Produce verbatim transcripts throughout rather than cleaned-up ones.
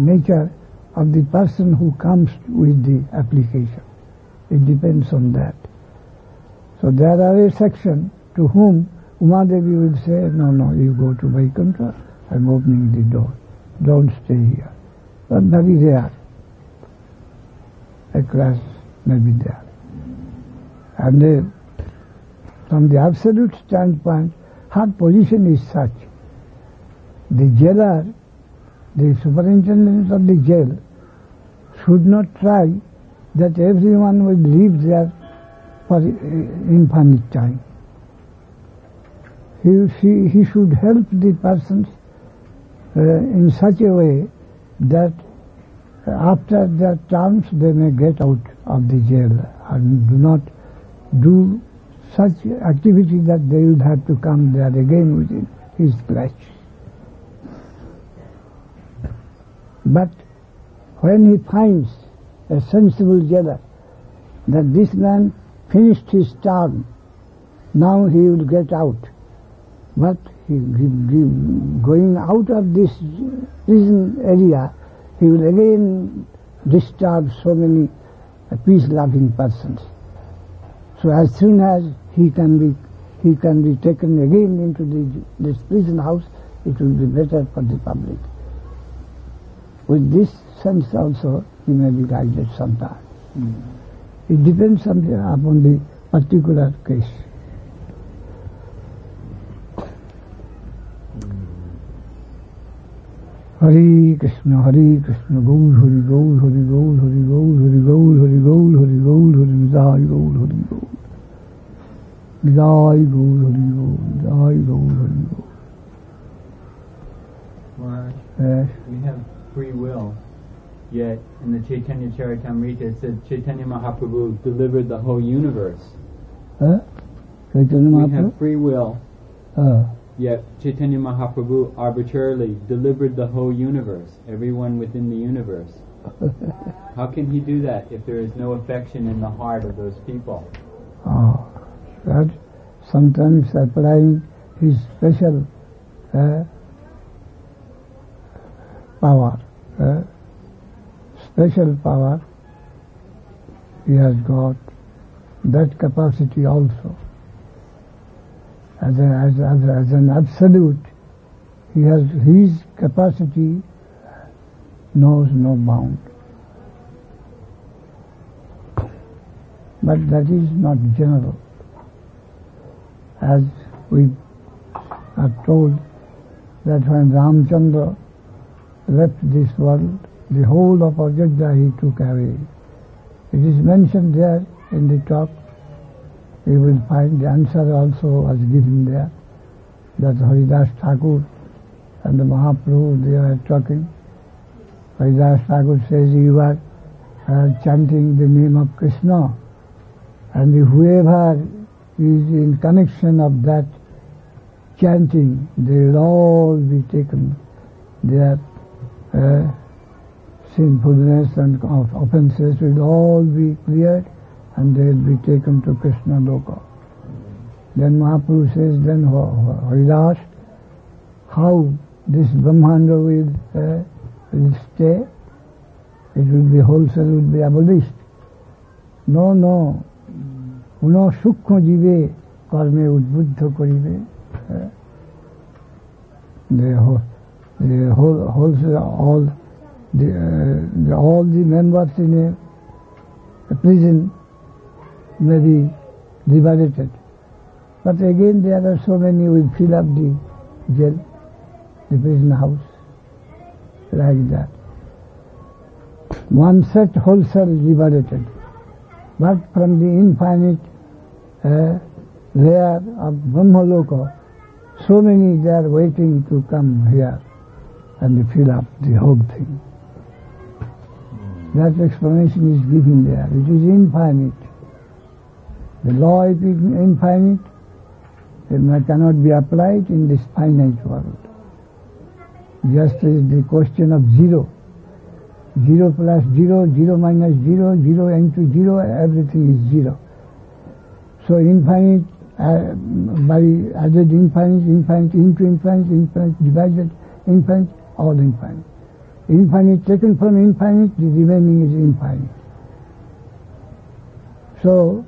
nature of the person who comes with the application. It depends on that. So there are a section to whom Umadevi will say, no, no, you go to Vaikuntha, I'm opening the door. Don't stay here. But very rare. A class may be there. And uh, from the absolute standpoint, her position is such. The jailer, the superintendent of the jail, should not try that everyone will live there for infinite time. He, she, he should help the persons uh, in such a way that after their terms they may get out of the jail and do not do such activity that they will have to come there again within his clutch. But when he finds a sensible jailer that this man finished his term, now he will get out. But he, he, he, going out of this prison area, he will again disturb so many peace-loving persons. So as soon as he can be he can be taken again into the, this prison house, it will be better for the public. With this sense also, he may be guided sometime. Mm. It depends on the, upon the particular case. Hare Krishna, Hare Krishna, Gaur Hari Gaur, Hari Gaur, Hari Gaur, Hari Gaur, Hari Gaur, Hari Gaur, Hari Nidai Gaur, Hari Gaur. Nidai Gaur, Hari Gaur, Nidai Gaur, Hari Gaur. Maharaj, yes. We have free will, yet in the Chaitanya Charitamrita it said Chaitanya Mahaprabhu delivered the whole universe. Huh? Chaitanya Mahaprabhu? We have free will. Uh. Yet Chaitanya Mahaprabhu arbitrarily delivered the whole universe, everyone within the universe. How can he do that if there is no affection in the heart of those people? Oh, that sometimes applying his special uh, power, uh, special power, he has got that capacity also. As, a, as, as, as an absolute, he has his capacity knows no bound. But that is not general. As we are told that when Ramchandra left this world, the whole of Ajodhya he took away. It is mentioned there in the talk. You will find the answer also was given there, that Haridas Thakur and the Mahaprabhu, they are talking. Haridas Thakur says, you are uh, chanting the name of Krishna, and whoever is in connection of that chanting, they will all be taken, their uh, sinfulness and offences will all be cleared, and they will be taken to Krishna Loka. Then Mahaprabhu says, then Haridas, how this Brahmanda will, uh, will stay? It will be wholesale, will be abolished. No, no. Uno sukho jive karme udbuddha karibe. The whole, the whole, wholesale, all the, uh, the all the members in a, a prison may be liberated. But again there are so many who will fill up the jail, the prison house, like that. One set wholesale liberated, but from the infinite uh, layer of Brahmaloka, so many they are waiting to come here and fill up the whole thing. That explanation is given there. It is infinite. The law is infinite, it cannot be applied in this finite world. Just as the question of zero. Zero plus zero, zero minus zero, zero into zero, everything is zero. So infinite, uh, by added infinite, infinite into infinite, infinite divided, infinite, all infinite. Infinite taken from infinite, the remaining is infinite. So,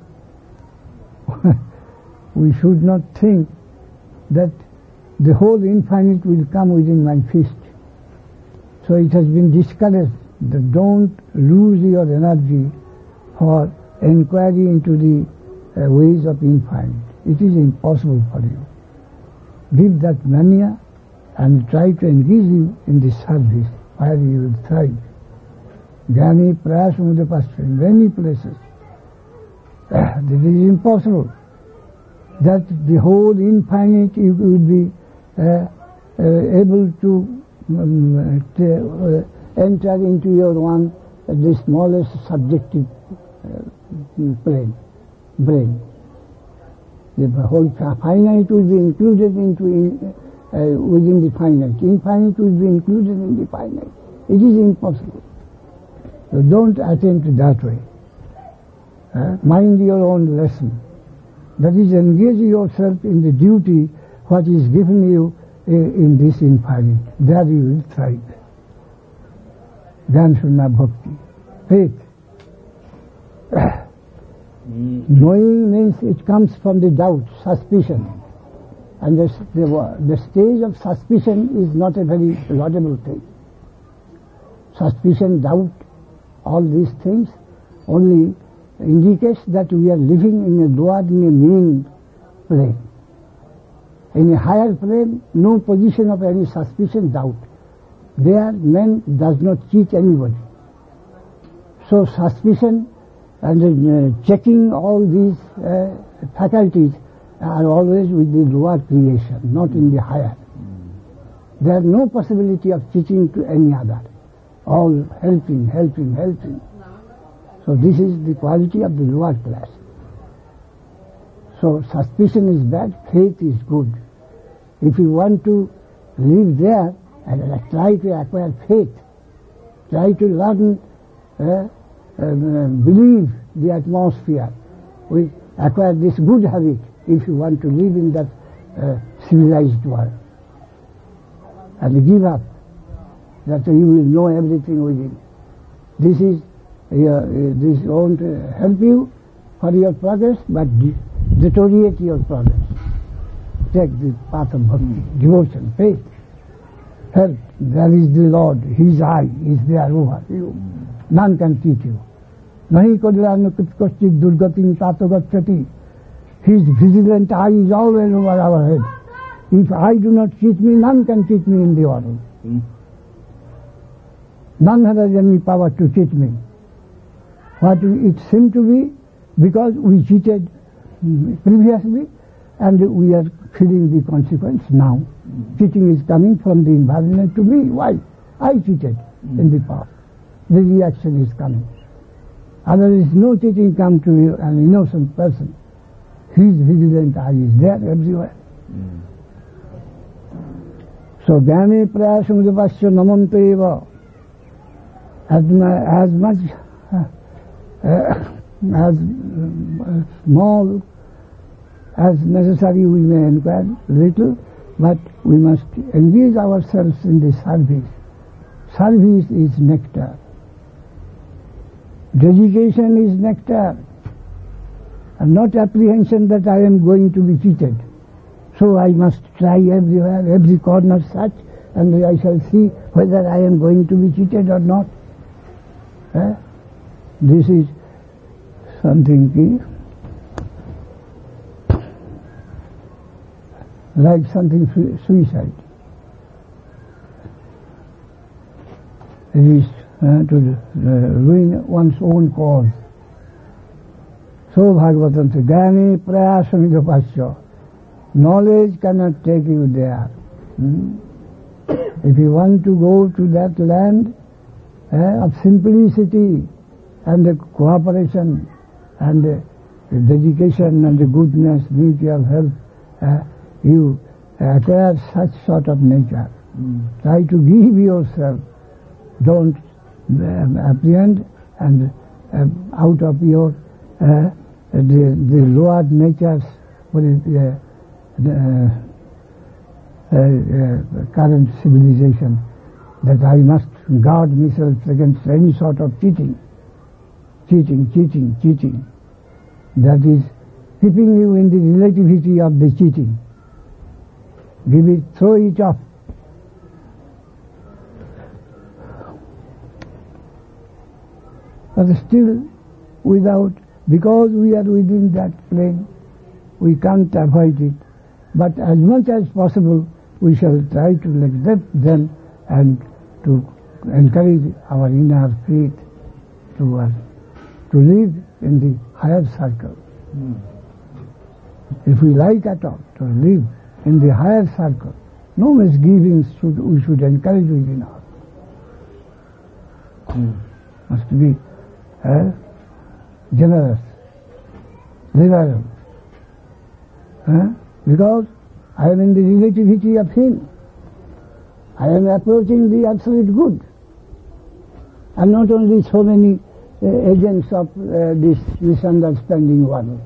we should not think that the whole infinite will come within my fist. So it has been discouraged that don't lose your energy for inquiry into the uh, ways of infinite. It is impossible for you. Leave that mania and try to engage you in this service where you will thrive. Jnani Praya Samudra Pascha, in many places. This is impossible. That the whole infinite you would be uh, uh, able to, um, to uh, enter into your one, uh, the smallest subjective uh, brain. brain. The whole finite will be included into in, uh, within the finite. Infinite will be included in the finite. It is impossible. So don't attempt that way. Uh, mind your own lesson. That is, engage yourself in the duty what is given you uh, in this infinite. There you will thrive. Jnana Shurna Bhakti. Faith. Mm. Knowing means it comes from the doubt, suspicion. And the, the, the stage of suspicion is not a very laudable thing. Suspicion, doubt, all these things only indicates that we are living in a lower, in a mean plane. In a higher plane, no position of any suspicion, doubt. There, man does not cheat anybody. So suspicion and uh, checking all these uh, faculties are always with the lower creation, not in the higher. There is no possibility of cheating to any other. All helping, helping, helping. So this is the quality of the lower class. So suspicion is bad, faith is good. If you want to live there, and try to acquire faith, try to learn, uh, uh, believe the atmosphere, we acquire this good habit if you want to live in that uh, civilized world. And give up that you will know everything within. This is uh, this won't uh, help you for your progress, but de- deteriorate your progress. Take the path of bhakti, devotion, faith. Help. There is the Lord. His eye is there over you. None can teach you. Nahi kodilanu kutkostik durgatim tatogachati. His vigilant eye is always over our head. If I do not teach me, none can teach me in the world. Mm. None has any power to teach me. What it seemed to be, because we cheated previously, and we are feeling the consequence now. Mm. Cheating is coming from the environment to me. Why? I cheated mm. in the past. The reaction is coming. And there is no cheating come to you, an innocent person. His vigilant eye is there everywhere. Mm. So, Jnani Praya Samudra Pascha Namanto Eva. As, as much uh, uh, as uh, small as necessary we may inquire little, but we must engage ourselves in the service. Service is nectar. Dedication is nectar. And not apprehension that I am going to be cheated. So I must try everywhere, every corner search, and I shall see whether I am going to be cheated or not. Eh? This is something key. Like something su- suicide. It is uh, to uh, ruin one's own cause. So Bhagavatam says, Jnani Praya Samudra Pascha. Knowledge cannot take you there. Hmm? If you want to go to that land eh, of simplicity and the cooperation and the dedication and the goodness, beauty of health, eh, you acquire such sort of nature. Mm. Try to give yourself. Don't um, apprehend and um, out of your uh, the, the lower natures, what is uh, the uh, uh, uh, current civilization, that I must guard myself against any sort of cheating. Cheating, cheating, cheating. That is keeping you in the relativity of the cheating. Give it, throw it off. But still, without, because we are within that plane, we can't avoid it. But as much as possible, we shall try to accept them and to encourage our inner faith to us, to live in the higher circle. Mm. If we like at all to live in the higher circle, no misgivings should we should encourage within us. Mm. Must be uh, generous, liberal. Huh? Because I am in the relativity of Him. I am approaching the absolute good. And not only so many uh, agents of uh, this misunderstanding world.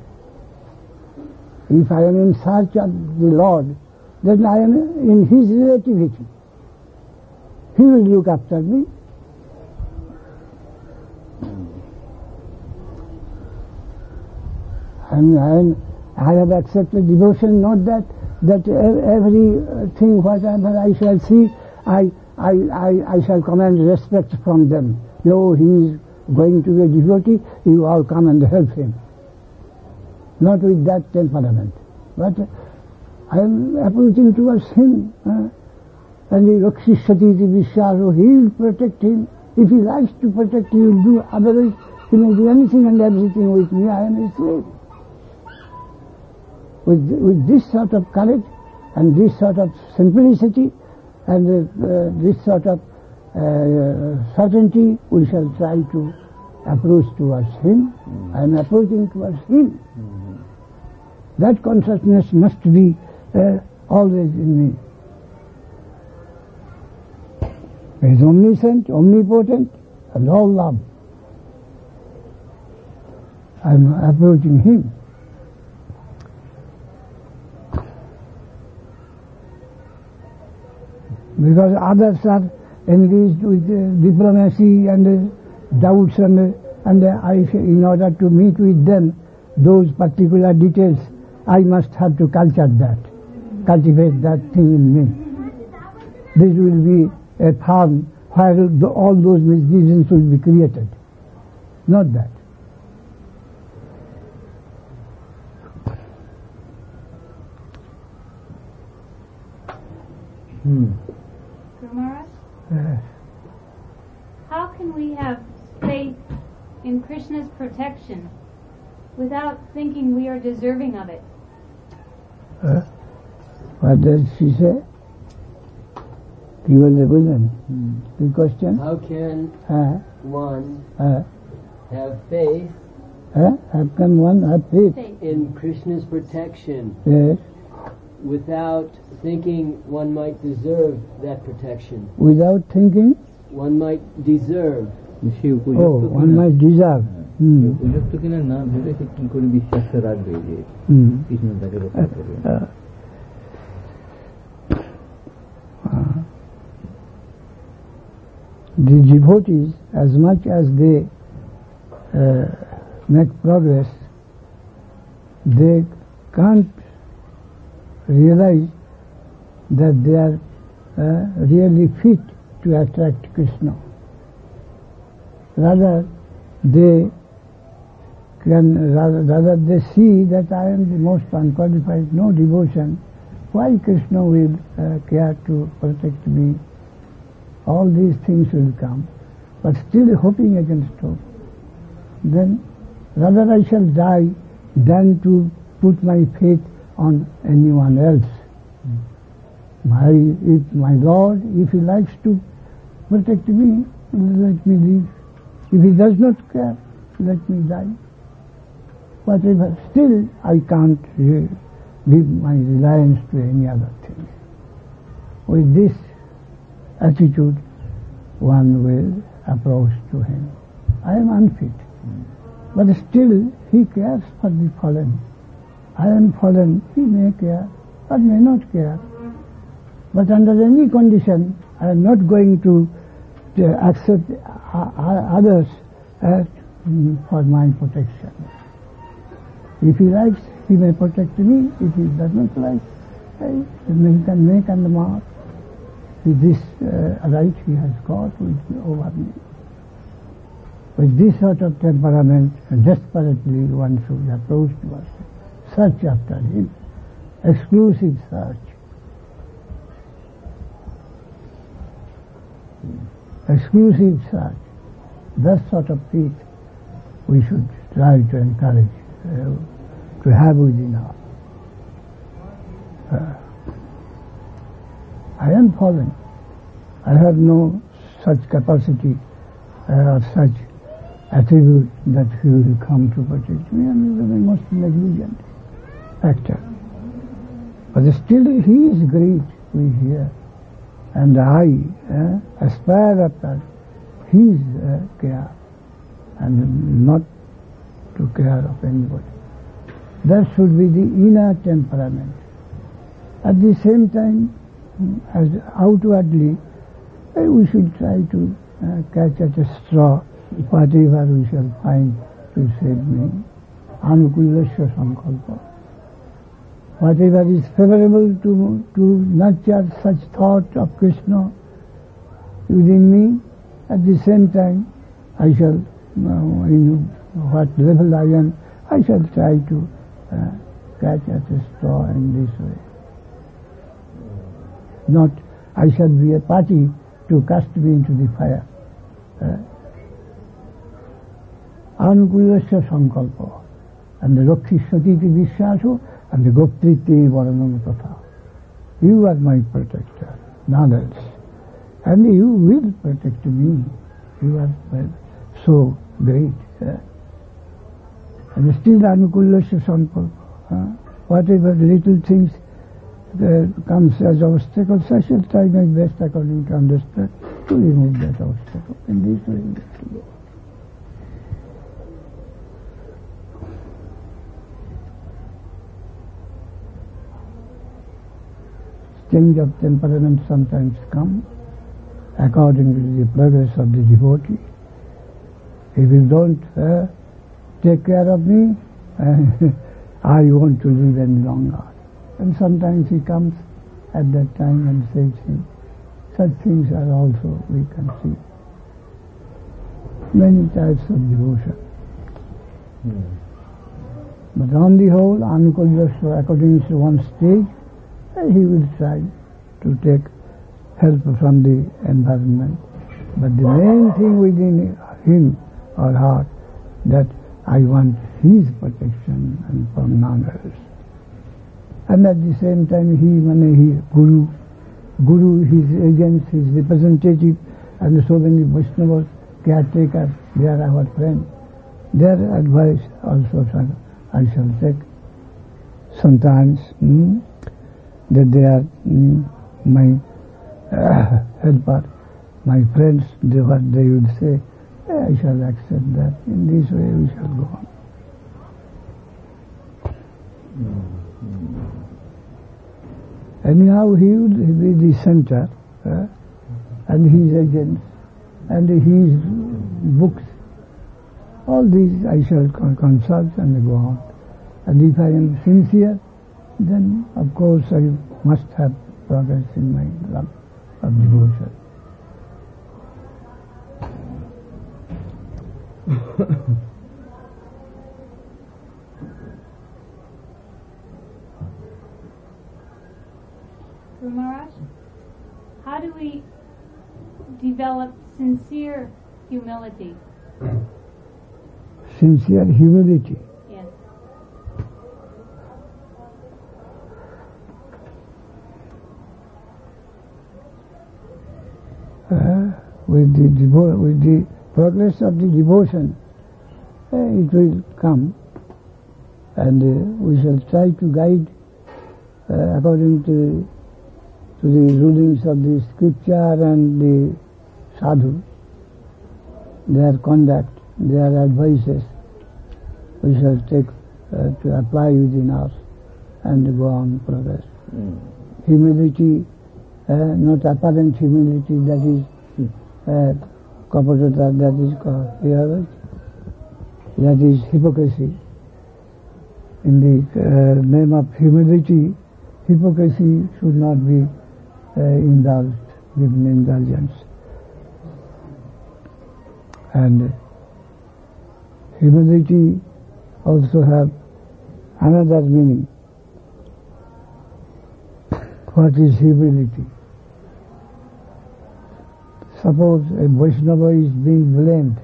If I am in search of the Lord, then I am in His relativity. He will look after me. And I, am, I have accepted devotion, not that that everything whatever I shall see, I, I, I, I shall command respect from them. Though he is going to be a devotee, you all come and help him. Not with that temperament. But I am approaching towards him. Uh, and the Rakshishati Vishwaso, he will protect him. If he likes to protect, he will do. Otherwise, he may do anything and everything with me. I am his slave. With, with this sort of courage and this sort of simplicity and uh, this sort of uh, certainty, we shall try to approach towards Him. Mm-hmm. I am approaching towards Him. Mm-hmm. That consciousness must be uh, always in me. He is omniscient, omnipotent, and all love. I am approaching Him. Because others are engaged with uh, diplomacy and uh, doubts and, uh, and uh, I, in order to meet with them those particular details, I must have to culture that, cultivate that thing in me. This will be a farm where the, all those misgivings will be created. Not that. Hmm. Maharaj? Yes. How can we have faith in Krishna's protection without thinking we are deserving of it? Uh, what does she say? You will listen. Hmm. The question? How can uh, one uh, have faith uh, how can one have faith? faith in Krishna's protection Yes. without thinking one might deserve that protection? Without thinking? One might deserve. Oh, one might deserve. Hmm. Hmm. Uh, uh, the devotees, as much as they uh, make progress, they can't realize that they are uh, really fit to attract Krishna. Rather, they can rather, rather they see that I am the most unqualified, no devotion. Why Krishna will uh, care to protect me? All these things will come, but still hoping against hope. Then, rather I shall die than to put my faith on anyone else. My, if my Lord, if He likes to protect me, let me live. If He does not care, let me die. Whatever, still I can't uh, give my reliance to any other thing. With this attitude, one will approach to Him. I am unfit, mm. but still He cares for the fallen. I am fallen, He may care, but may not care. But under any condition, I am not going to, to accept uh, others uh, for my protection. If he likes, he may protect me. If he does not like, he can make and mark. With this uh, right he has got with, over me. With this sort of temperament, desperately one should approach to us, search after him, exclusive search. Exclusive search. That sort of faith we should try to encourage, uh, to have within us. Uh, I am fallen. I have no such capacity uh, or such attribute that he will come to protect me. I am the most negligent actor. But still he is great, we hear. And I uh, aspire after his uh, care and not to care of anybody. That should be the inner temperament. At the same time, as outwardly, uh, we should try to uh, catch at a straw whatever we shall find to save me. Anukulasya sankalpa. Whatever is favorable to to nurture such thought of Krishna within me, at the same time, I shall, uh, in what level I am, I shall try to uh, catch at a straw in this way. Not, I shall be a party to cast me into the fire. Anukulasya sankalpa. And the Rakshishati Vishyaso and the Goptriti Varanam Tatha. You are my protector, none else. And you will protect me. You are well, so great. Uh, and still Anukulasya sankalpa. Uh, whatever little things uh, comes as obstacles, I shall try my best according to understand to remove that obstacle. And this way we have to go. Change of temperament sometimes comes according to the progress of the devotee. If you don't uh, take care of me, uh, I want to live any longer. And sometimes he comes at that time and says things. Such things are also, we can see. Many types of devotion. Mm. But on the whole, Anukulasya, according to one stage, he will try to take help from the environment. But the main thing within him or her, that I want his protection and from none else. And at the same time, he, when he, Guru, Guru, his agents, his representative, and so many Vaishnavas, caretakers, they are our friends. Their advice also I shall take sometimes. Hmm? That they are mm, my uh, helper, my friends, they, what they would say, I shall accept that. In this way we shall go on. Mm-hmm. Anyhow, he would be the center, uh, and his agents, and his books. All these I shall consult and go on. And if I am sincere, then of course I must have progress in my love of devotion. Guru Maharaj, how do we develop sincere humility? Sincere humility. Yes. Uh, with the devo- with the progress of the devotion, uh, it will come, and uh, we shall try to guide uh, according to to the rulings of the scripture and the sadhu, their conduct, their advices. We shall take uh, to apply within us and go on progress. Mm. Humility uh, not apparent humility, that is uh, kapasata, that is uh, that is hypocrisy. In the uh, name of humility, hypocrisy should not be uh, indulged, given indulgence. And humility also have another meaning. What is humility? Suppose a Vaishnava is being blamed,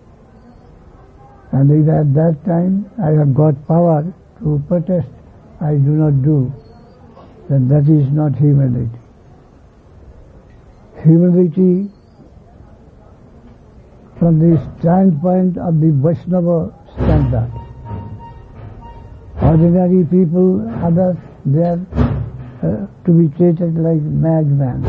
and if at that time I have got power to protest, I do not do, then that is not humility. Humility from the standpoint of the Vaishnava standard. Ordinary people, others, they are uh, to be treated like madmen.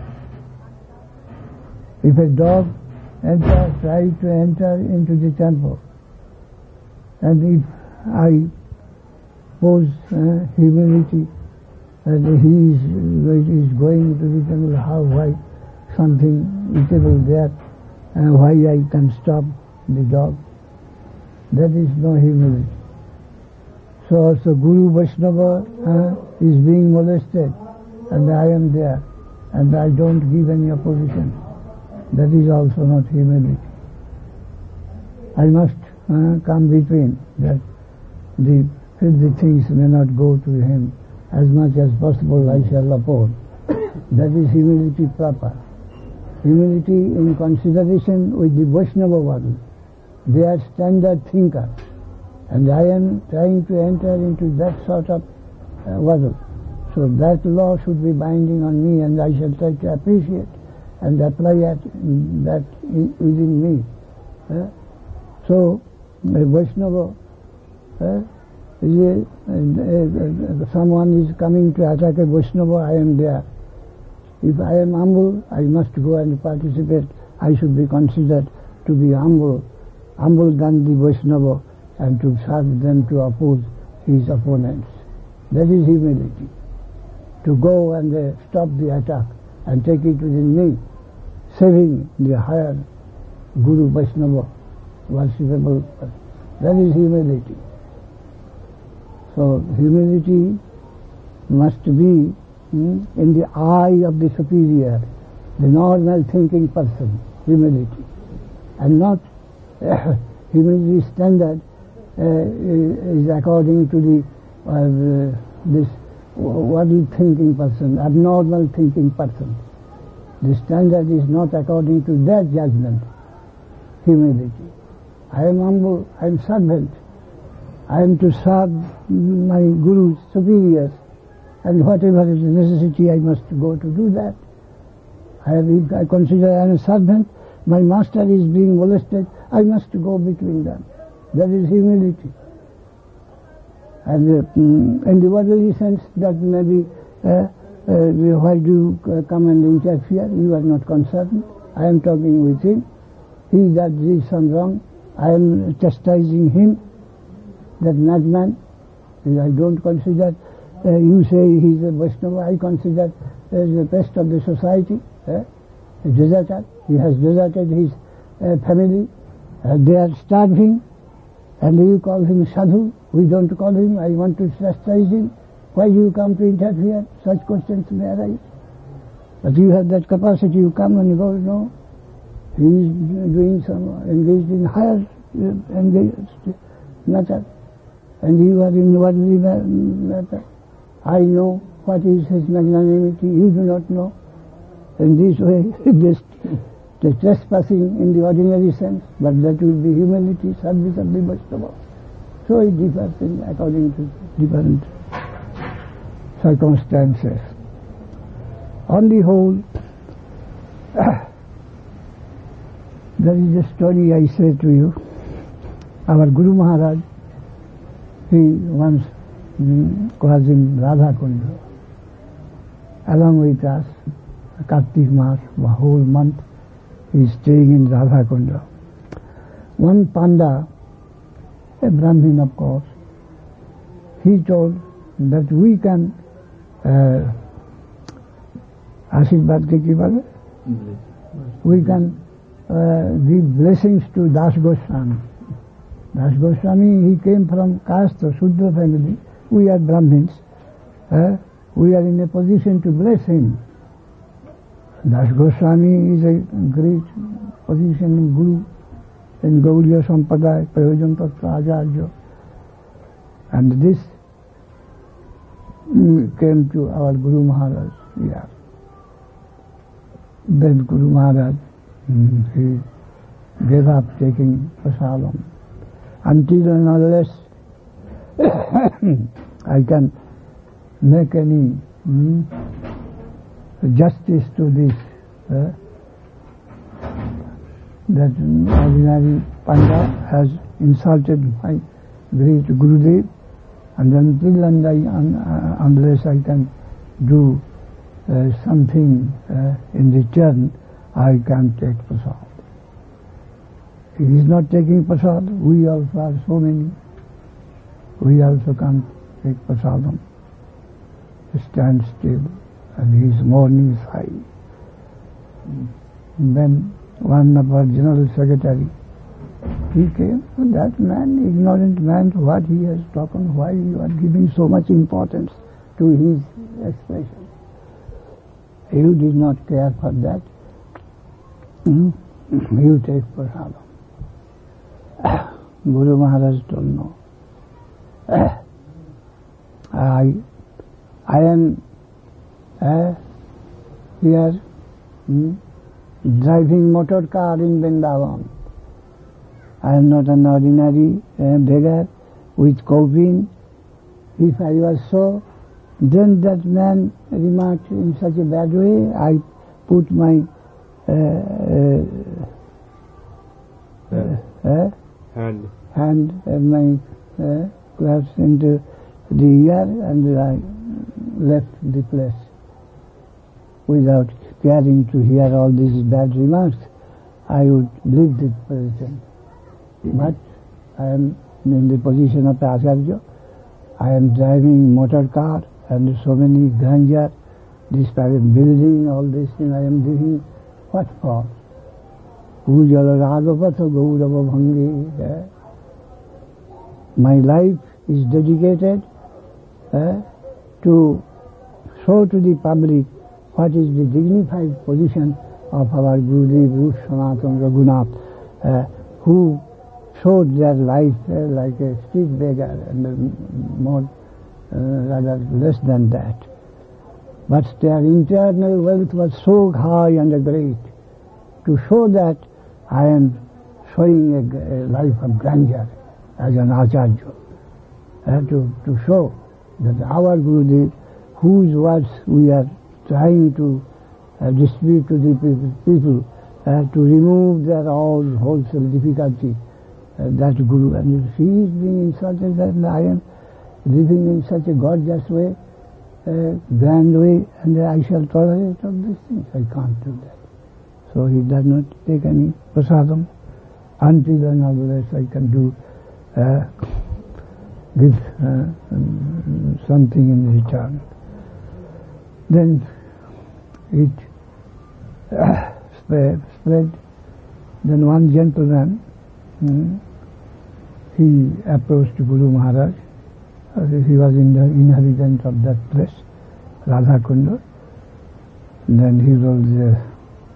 If a dog enters, tries to enter into the temple, and if I pose uh, humility, and he is, is going to the temple, how, why, something eatable there, and why I can stop the dog, that is no humility. So also Guru Vaishnava uh, is being molested, and I am there, and I don't give any opposition. That is also not humility. I must uh, come between, that the filthy things may not go to him. As much as possible I shall oppose. That is humility proper. Humility in consideration with the Vaishnava world. They are standard thinkers, and I am trying to enter into that sort of uh, world. So that law should be binding on me, and I shall try to appreciate and apply at, that in, within me. Uh, so, a Vaishnava, uh, is a, uh, uh, someone is coming to attack a Vaishnava, I am there. If I am humble, I must go and participate. I should be considered to be humble, humble than the Vaishnava, and to serve them to oppose his opponents. That is humility. To go and uh, stop the attack and take it within me, saving the higher Guru Vaishnava, worshipable. That is humility. So humility must be hmm, in the eye of the superior, the normal thinking person, humility. And not uh, humility standard uh, is according to the uh, this worldly thinking person, abnormal thinking person. The standard is not according to their judgment, humility. I am humble, I am servant. I am to serve my gurus, superiors, and whatever is the necessity, I must go to do that. I, have, I consider I am a servant, my master is being molested, I must go between them. That is humility. And uh, in the worldly sense, that may be, uh, uh, why do you come and interfere? You are not concerned. I am talking with him. He that did some wrong, I am chastising him. That madman, I don't consider, uh, you say he is a Vaishnava, I consider as the best of the society, eh? A deserter. He has deserted his uh, family. Uh, they are starving, and you call him sadhu. We don't call him. I want to chastise him. Why do you come to interfere? Such questions may arise. But you have that capacity. You come and you go, no. He is doing some, engaged in higher uh, engaged matter. And you are in worldly matter. I know what is his magnanimity. You do not know. In this way, this the trespassing in the ordinary sense, but that will be humility, service of the Vaishnava. So it differs in, according to different circumstances. On the whole, there is a story I say to you. Our Guru Maharaj, he once mm, was in Radha Kunda, along with us, Kartik Mas, the whole month he is staying in Radha Kunda. One Panda, a Brahmin of course, he told that we can uh, Ashirvad ke ki bole? We can uh, give blessings to Das Goswami. Das Goswami, he came from caste or Shudra family. We are Brahmins. Uh, we are in a position to bless him. Das Goswami is a great position in Guru, in Gaudiya Sampradaya, Prayojan Tattva Acharya. And this mm, came to our Guru Maharaj. Yeah. Then Guru Maharaj, mm, he gave up taking prasadam. Until and unless I can make any mm, justice to this, uh, that ordinary Panda has insulted my great Gurudev, and until and I, un, uh, unless I can do uh, something uh, in return, I can't take prasad. He is not taking prasad, we also are so many. We also can't take prasadam. He stands still and his mourning is high. Then one of our general secretary, he came, that man, ignorant man, what he has spoken, why you are giving so much importance to his expression. You did not care for that. Mm? You take prasadam. Guru Maharaj told no. I, I am uh, here hmm, driving motor car in Vrindavan. I am not an ordinary uh, beggar with coffin. If I was so, then that man remarked in such a bad way, I put my uh, uh, uh, uh, hand, hand uh, my uh, gloves into the ear and I left the place without caring to hear all these bad remarks. I would leave the position. But I am in the position of Acharya. I am driving motor car and so many ganja, this private building, all this thing I am doing. What for? Ujala ragapatha gaurava bhangi. My life is dedicated uh, to show to the public what is the dignified position of our Gurudev, Rup Sanatana Raghunath, uh, who showed their life uh, like a street beggar and uh, more uh, rather less than that. But their internal wealth was so high and great. To show that I am showing a, a life of grandeur as an Acharya, uh, to, to show that our Gurudev, whose words we are trying to uh, distribute to the people, uh, to remove their all wholesome difficulty, uh, that Guru, and if he is being insulted, and I am living in such a gorgeous way, uh, grand way, and I shall tolerate all these things. I can't do that. So he does not take any prasadam until and unless I can do uh, give uh, um, something in return. Then it uh, spread, spread. Then one gentleman, hmm, he approached Guru Maharaj. Uh, he was in the inhabitant of that place, Radha Kunda. Then he was, uh,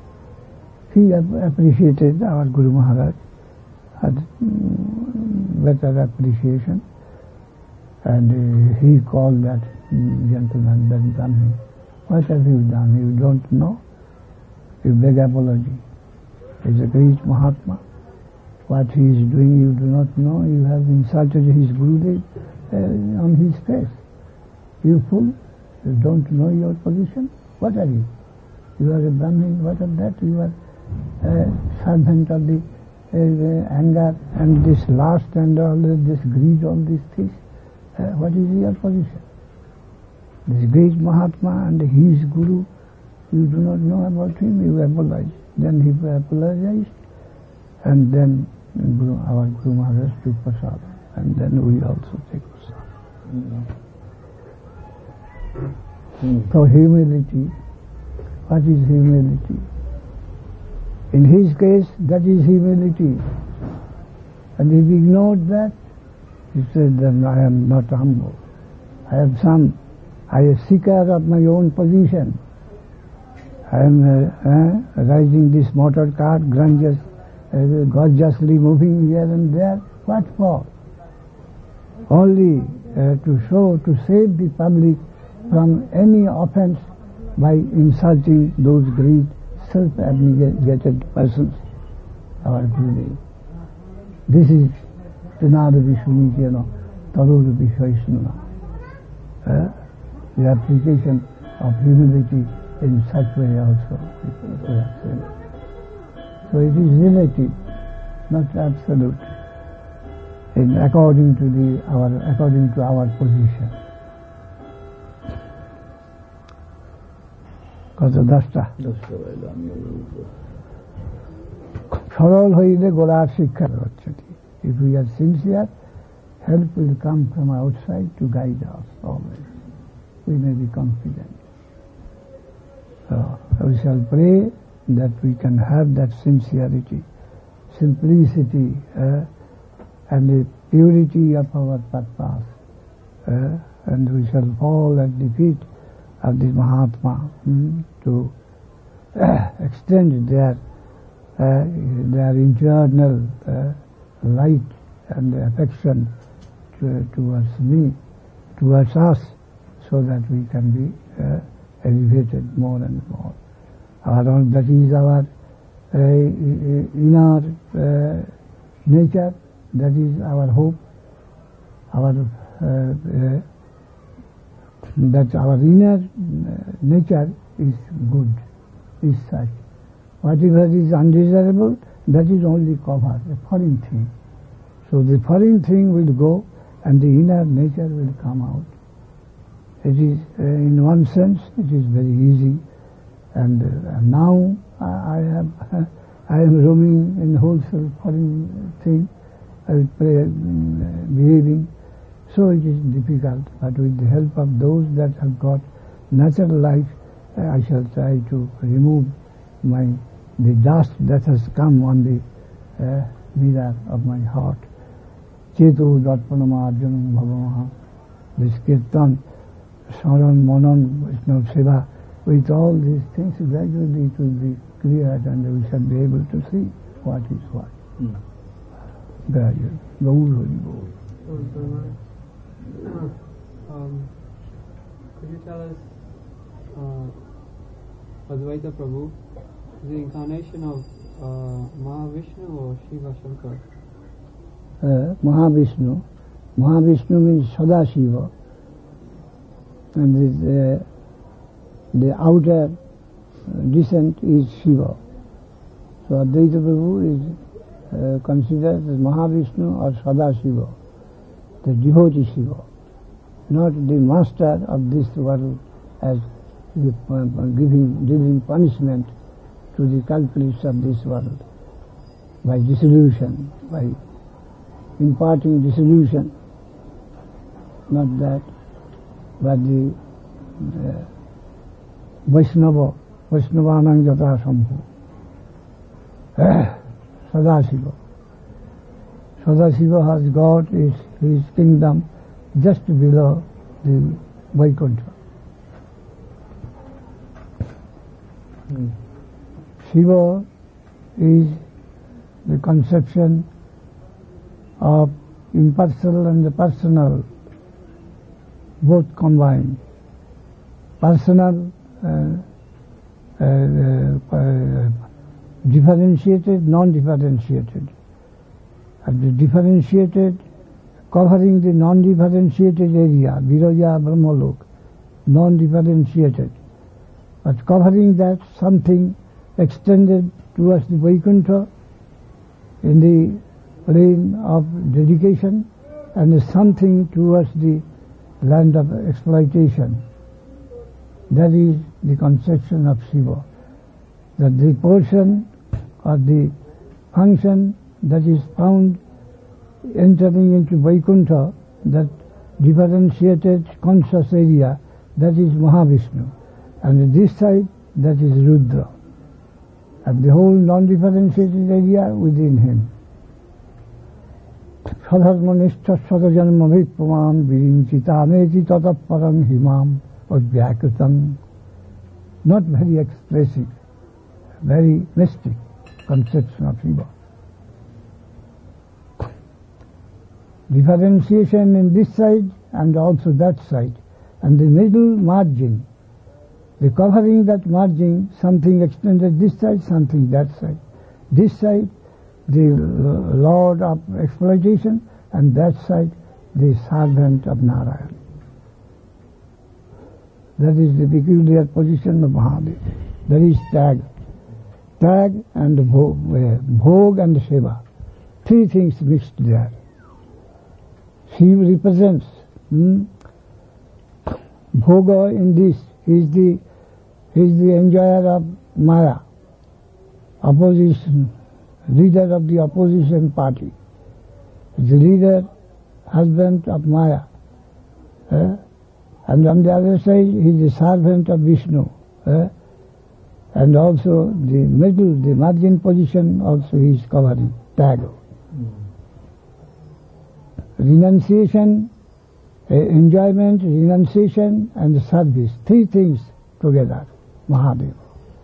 he ap- appreciated our Guru Maharaj, had mm, better appreciation. And uh, he called that gentleman, that Brahmin. What have you done? You don't know? You beg apology. He's a great Mahatma. What he is doing you do not know. You have insulted his Gurudev uh, on his face. You fool. You don't know your position. What are you? You are a Brahmin. What of that? You are a servant of the uh, anger and this lust and all this greed, all these things. Uh, what is your position? This great Mahatma and his Guru, you do not know about him, you apologize. Then he apologized, and then Guru, our Guru Maharaj took prasad, and then we also take prasad. Mm-hmm. Mm. So humility What is humility? In his case, that is humility. And if he ignored that, he said, then I am not humble. I am some, I am a seeker of my own position. I am uh, uh, riding this motor car, gorgeous, uh, gorgeously moving here and there. What for? Only uh, to show, to save the public from any offense by insulting those great self-abnegated persons, our Gurudev. This is Tinada Vishwanitya, Tarura Vishwaishnana. The application of humility in such way also. So it is relative, not absolute, in according to the our according to our position. কত দশটা সরল হইলে গোড়ার শিক্ষা হচ্ছে। If we are sincere, help will come from outside to guide us always. We may be confident. So we shall pray that we can have that sincerity, simplicity, uh, and the purity of our purpose, uh, and we shall fall at the feet of the Mahatma hmm, to uh, extend their uh, their internal uh, light and affection to, towards me, towards us, so that we can be uh, elevated more and more. Our own, that is our uh, inner uh, nature, that is our hope, our uh, uh, that our inner nature is good, is such. Whatever is undesirable, that is only cover, a foreign thing. So the foreign thing will go and the inner nature will come out. It is, uh, in one sense, it is very easy. And uh, now I, I have, uh, I am roaming in wholesale foreign thing, I will pray, uh, behaving. So it is difficult, but with the help of those that have got natural life, uh, I shall try to remove my the dust that has come on the uh, mirror of my heart. Chetu Datpanama Arjunam Bhavamaha. This Kirtan, Saran, Manan, Vaishnava Seva, with all these things, gradually it will be cleared and we shall be able to see what is what. Mm. Gradually. Gaur Hari Gaur. Um, could you tell us, uh, Advaita Prabhu, the incarnation of uh, Mahavishnu or Shiva Shankar? Uh, Mahavishnu. Mahavishnu means Sadashiva, and this, uh, the outer descent is Shiva. So Advaita Prabhu is uh, considered as Mahavishnu or Sadashiva, the devotee Shiva, not the master of this world as giving, giving punishment to the culprits of this world by dissolution, by imparting dissolution, not that, but the uh, Vaishnava, Vaishnavanam Jata Sambhu, Sadashiva. Sadashiva has got his, his kingdom just below the Vaikuntha. Hmm. Shiva is the conception of impersonal and the personal, both combined. Personal, uh, uh, uh, differentiated, non-differentiated. And the differentiated, covering the non-differentiated area, Viraja Brahmalok, non-differentiated. But covering that, something extended towards the Vaikuntha in the plane of dedication, and something towards the land of exploitation. That is the conception of Shiva. That the portion or the function that is found entering into Vaikuntha, that differentiated conscious area, that is Mahavishnu. And this side that is Rudra. And the whole non-differentiated area within him. Sadharmanishta sadajanma vipaman virinchitameti tataparam himam advyakritam. Not very expressive, very mystic conception of Shiva. Differentiation in this side and also that side. And the middle margin, the covering that margin, something extended this side, something that side. This side, the Lord of exploitation, and that side, the servant of Narayan. That is the peculiar position of Mahadev. That is Tag. Tag and Bhog and Seva. Three things mixed there. Shiva represents hmm, Bhoga in this. He is the, he is the enjoyer of Maya, opposition, leader of the opposition party. The leader, husband of Maya. Eh? And on the other side, he is the servant of Vishnu. Eh? And also the middle, the margin position also he is covering, Tag. Mm. Renunciation, uh, enjoyment, renunciation and service. Three things together, Mahadev.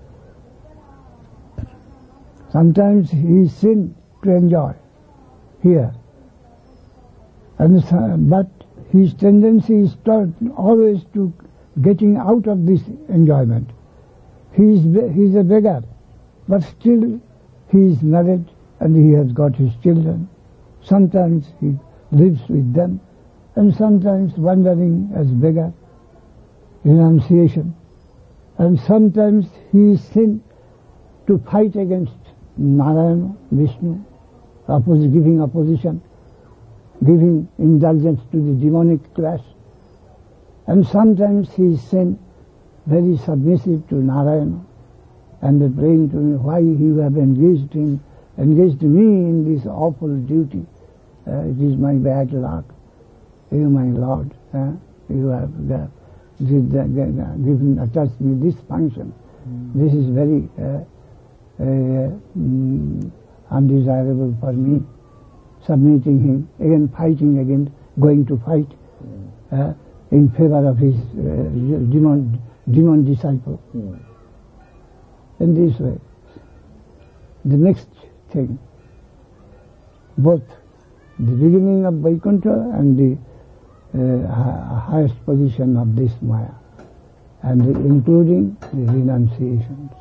Sometimes he is seen to enjoy here. And, uh, but his tendency is toward always to getting out of this enjoyment. He is, he is a beggar, but still he is married and he has got his children. Sometimes he lives with them, and sometimes wandering as beggar, renunciation. And sometimes he is seen to fight against Narayana, Vishnu, oppos- giving opposition, giving indulgence to the demonic class. And sometimes he is seen very submissive to Narayana, and praying to him, why you have engaged him, engaged me in this awful duty. Uh, it is my bad luck. You, my Lord, uh, you have uh, given, attached me this function. Mm. This is very uh, uh, mm, undesirable for me. Submitting him, again fighting again, going to fight mm. uh, in favor of his uh, demon, demon disciple. Mm. In this way. The next thing, both the beginning of Vaikuntha and the uh, highest position of this Maya, and the, including the renunciations.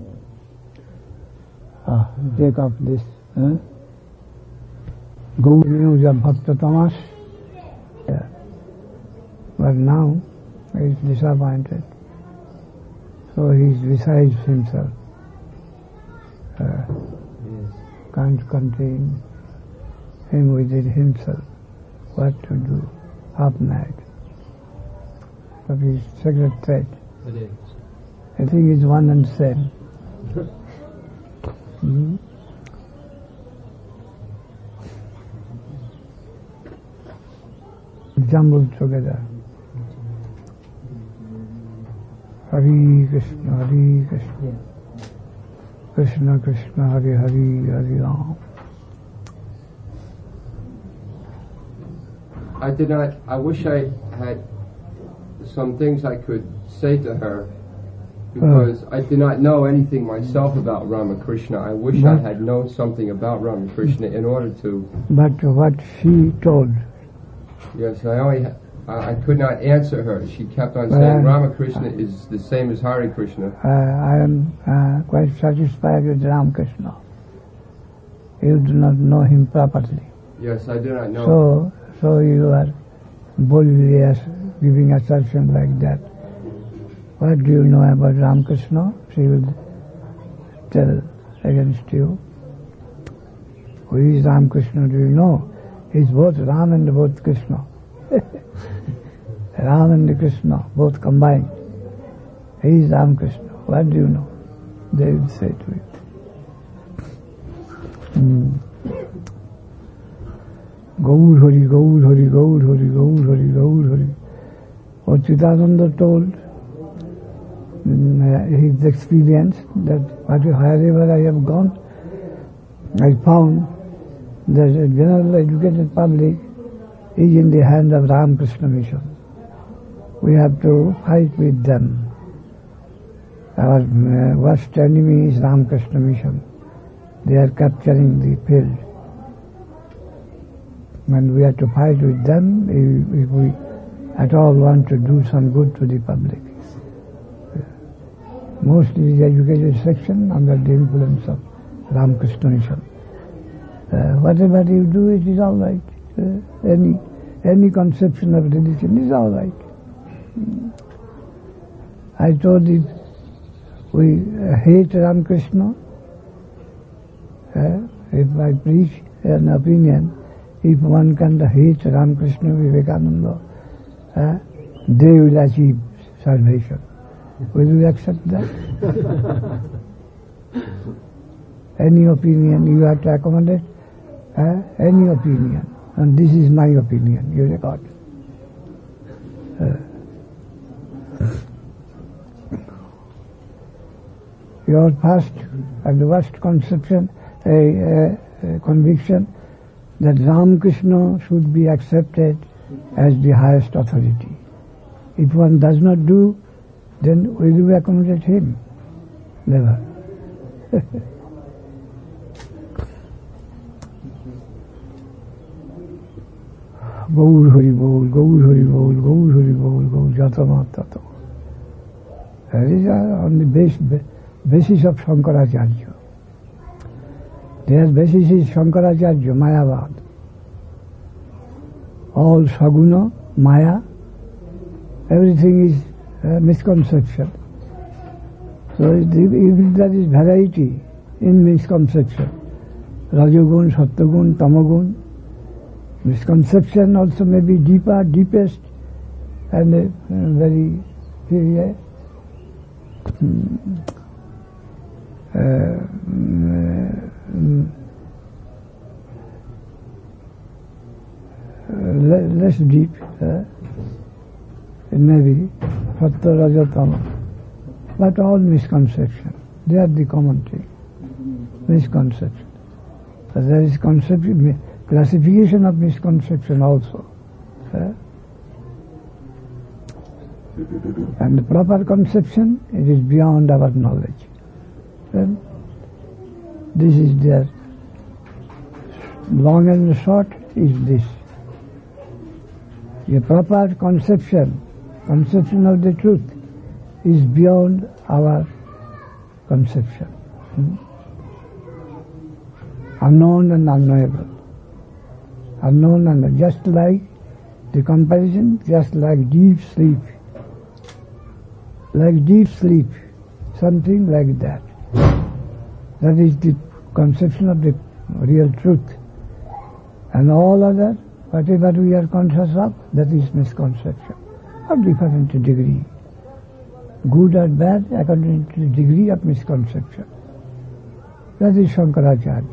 Ah, take up this. Huh? Gaur Jab Bhakta Tamas. Yeah. But now he is disappointed. So he is besides himself. Uh, yes. Can't contain him within himself. What to do? Half mad. But his secret trait. It is. I think it's one and same. hmm? Jumbled together. Hari Krishna, Hari Krishna, Krishna Krishna, Hari Hari, Hari Ram. I did not, I wish I had some things I could say to her, because uh, I did not know anything myself about Ramakrishna. I wish I had known something about Ramakrishna in order to... But what she told... Yes, I only... I could not answer her. She kept on saying uh, Ramakrishna is the same as Hare Krishna. Uh, I am uh, quite satisfied with Ramakrishna. You do not know him properly. Yes, I do not know. So, so you are boldly as giving assertion like that. What do you know about Ramakrishna? She will tell against you. Who is Ramakrishna? Do you know? He is both Ram and both Krishna. Ram and Krishna, both combined. He is Ram Krishna. What do you know? They will say to it. Hmm. Gaur Hari, Gaur Hari, Gaur Hari, Gaur Hari, Gaur Hari. What Chidananda told, mm, his experience that wherever I have gone, I found that the general educated public is in the hands of Ramakrishna Mission. We have to fight with them. Our uh, worst enemy is Ramakrishna Mission. They are capturing the field. And we have to fight with them if, if we at all want to do some good to the public. Mostly the educated section under the influence of Ramakrishna Mission. Uh, whatever you do, it is all right. Uh, any any conception of religion is all right. I told you, we uh, hate Ramakrishna. Uh, if I preach an opinion, if one can hate Ramakrishna Vivekananda, uh, they will achieve salvation. Will you accept that? Any opinion you have to accommodate? Uh, any opinion. And this is my opinion, you record. Uh, your first and worst conception, a, a, a conviction that Ramakrishna should be accepted as the highest authority. If one does not do, then will you accommodate him? Never. Gaur Hari Bol, Gaur Hari Bol, Gaur Hari Bol, Gaur Jatama Tato. That is on the base, basis of Shankaracharya. Their basis is Shankaracharya, Mayavad. All Saguna, Maya, everything is uh, misconception. So if there is variety in misconception, Rajagun, Sattvagun, Tamagun, misconception also may be deeper, deepest, and uh, very, very uh, uh, less deep. Uh, it may be Sattva, Raja, Tama, but all misconception. They are the common thing. Misconception. So there is conception. Classification of misconception also. Uh, and the proper conception, it is beyond our knowledge. And this is there. Long and short is this. A proper conception, conception of the truth, is beyond our conception. Hmm? Unknown and unknowable. Unknown and just like the comparison, just like deep sleep. Like deep sleep, something like that. That is the conception of the real truth. And all other, whatever we are conscious of, that is misconception, of different degree. Good or bad according to the degree of misconception. That is Shankaracharya.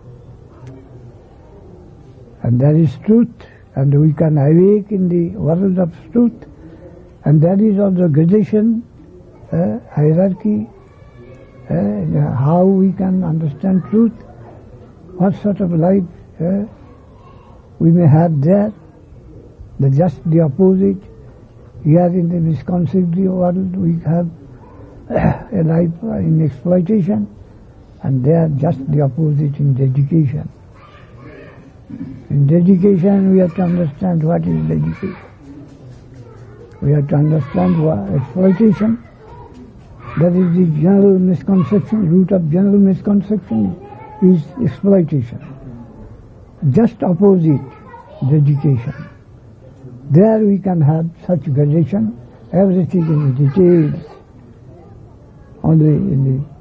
And there is truth, and we can awake in the world of truth, and there is also gradation, uh, hierarchy, uh, how we can understand truth, what sort of life uh, we may have there, the just the opposite. Here in the misconceived world we have a life in exploitation, and there just the opposite in dedication. In dedication, we have to understand what is dedication. We have to understand what exploitation. That is the general misconception, root of general misconception is exploitation. Just opposite, dedication. There we can have such gradation, everything in details, only in the